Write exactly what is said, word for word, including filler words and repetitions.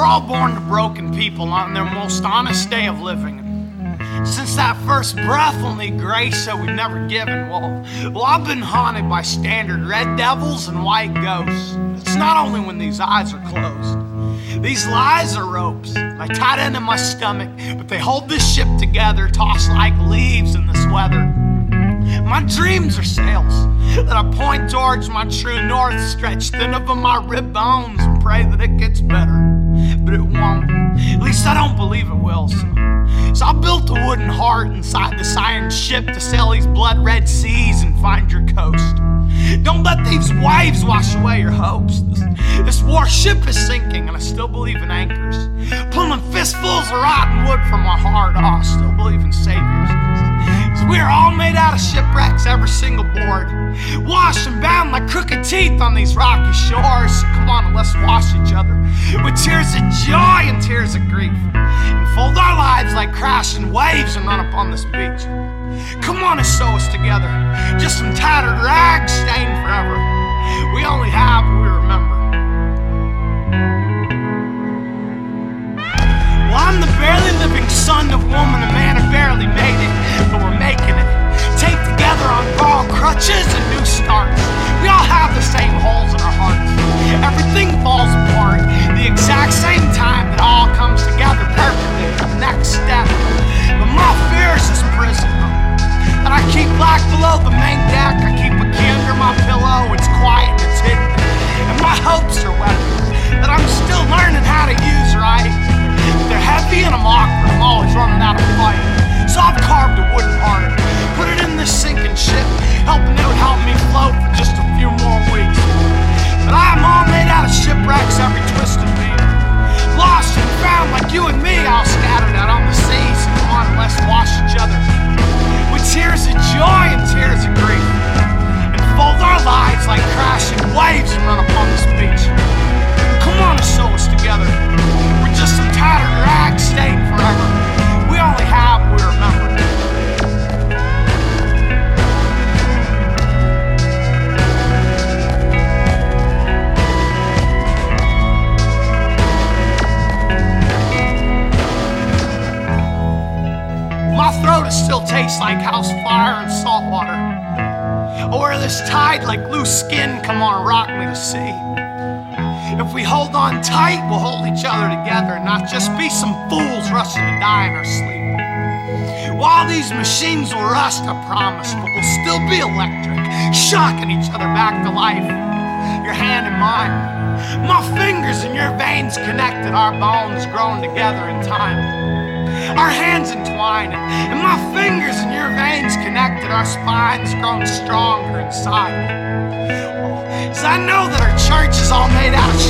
all born to broken people on their most honest day of living. Since that first breath, only grace that we've never given. Well, well, I've been haunted by standard red devils and white ghosts. It's not only when these eyes are closed. These lies are ropes I tied into my stomach, but they hold this ship together, tossed like leaves in this weather. My dreams are sails that I point towards my true north, stretch thin over my rib bones and pray that it gets better. But it won't. At least I don't believe it will. So, so I built a wooden heart inside this iron ship to sail these blood-red seas and find your coast. Don't let these waves wash away your hopes. This, this warship is sinking and I still believe in anchors. Pulling fistfuls of rotten wood from my heart. Oh, I still believe in saviors. We are all made out of shipwrecks, every single board. Washed and bound like crooked teeth on these rocky shores. So come on and let's wash each other with tears of joy and tears of grief. And fold our lives like crashing waves and run up on this beach. Come on and sew us together. Just some tattered rags stained forever. We only have what we remember. Well, I'm the barely living son of woman, a man who barely made it, but we're making it. Take together on borrowed crutches and new starts. We all have the same holes in our hearts. Everything falls apart the exact same time that all comes together perfectly. The next step. But my fear is this prison that I keep locked below the main deck. I keep a key under my pillow. It's quiet and it's hidden. And my hopes are weapons that I'm still learning how to use right. They're heavy and I'm awkward, I'm always running out of fight. So I've carved a wooden heart, put it in this sinking ship, hoping it would help me float for just a few more weeks. But I'm all made out of shipwrecks, every twist and beat. Lost and found like you and me, all scattered out on the sea. So come on and let's wash each other with tears of joy and tears of grief. And fold our lives like crashing waves and run upon this beach. Come on and sew us together. We're just some tattered rags stained forever. We only have what we remember. My throat is still tastes like house fire and salt water. Or this tide like loose skin, come on, rock me to sea. If we hold on tight, we'll hold each other together and not just be some fools rushing to die in our sleep. While these machines will rust, I promise, but we'll still be electric, shocking each other back to life. Your hand in mine, my fingers and your veins connected, our bones grown together in time. Our hands entwined, and my fingers and your veins connected, our spines grown stronger inside. So I know that our church is all made out of